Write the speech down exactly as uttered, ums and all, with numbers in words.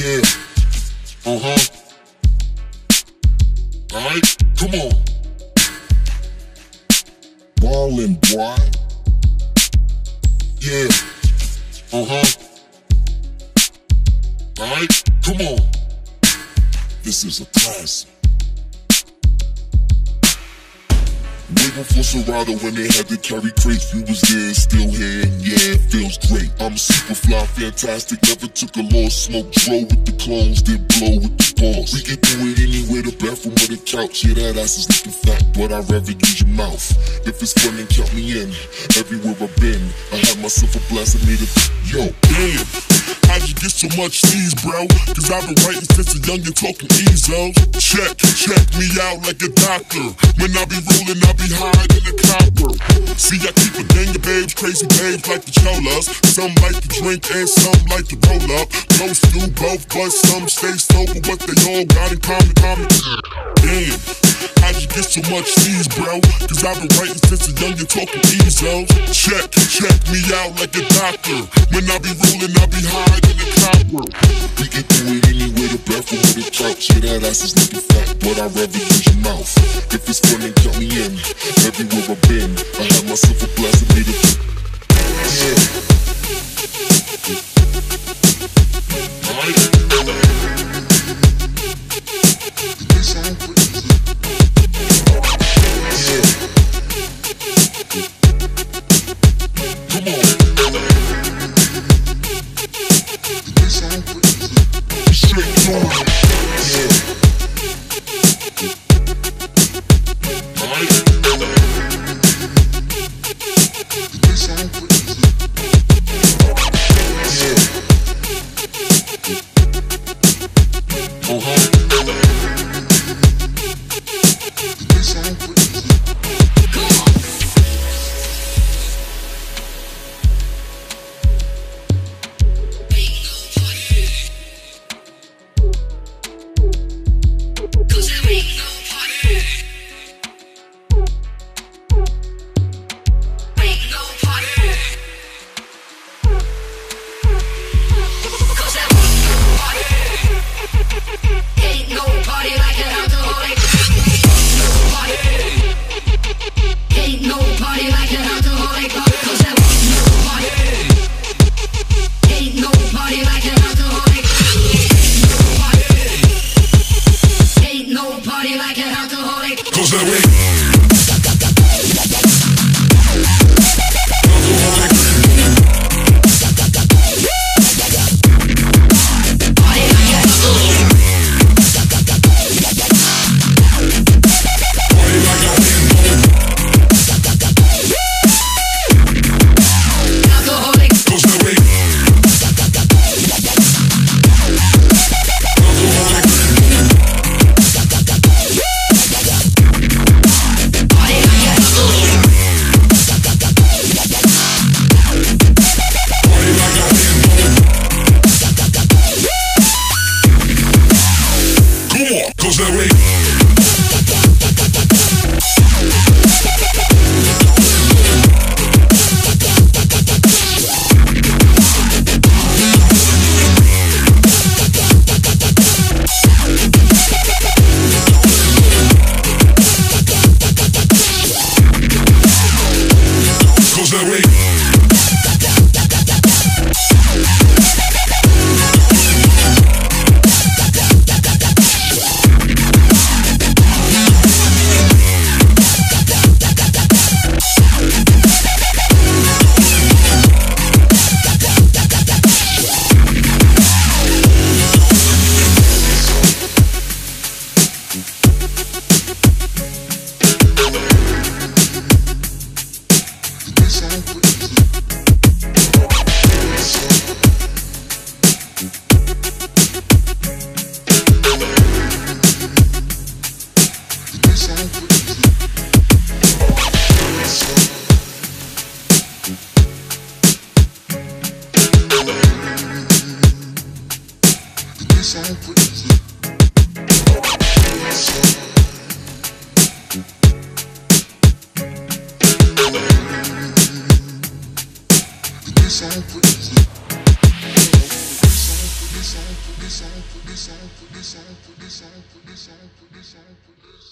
Yeah. Uh-huh. Alright, come on. Ballin', boy. Yeah. Uh-huh. Alright, come on. This is a classic. Waiting for Serato when they had to carry crates. You was there, still here, and yeah, it feels great. I'm super fly, fantastic. Never took a loss, smoke dro with the clones, did blow with the boss. We can do it anywhere, the bathroom or the couch. Yeah, that ass is looking fat, but I'd rather use your mouth. If it's fun, then count me in. Everywhere I've been, I had myself a blast. I need a yo, damn. How'd you get so much sneeze, bro? Cause I've been writing since a young and talking easels. Check, check me out like a doctor. When I be rolling, I be higher than a copper. See, I keep a gang of babes, crazy babes like the cholas. Some like to drink and some like to roll up. Most do both, but some stay sober. What they all got in common, common. Damn, how'd you get so much sneeze, bro? Cause I've been writing since a young and talking easels. Check, check me out like a doctor. When I be rolling, I be higher than a copper. We can do it anywhere, the bathroom or the couch. Yeah, that ass is looking fat, but I'd rather use your mouth. If it's fun, then count me in. Everywhere I've been, I had myself a blast. I need a yeah. Alright. this on, put this on, put this on, put this on, put this on, put this on, put this on, put this on.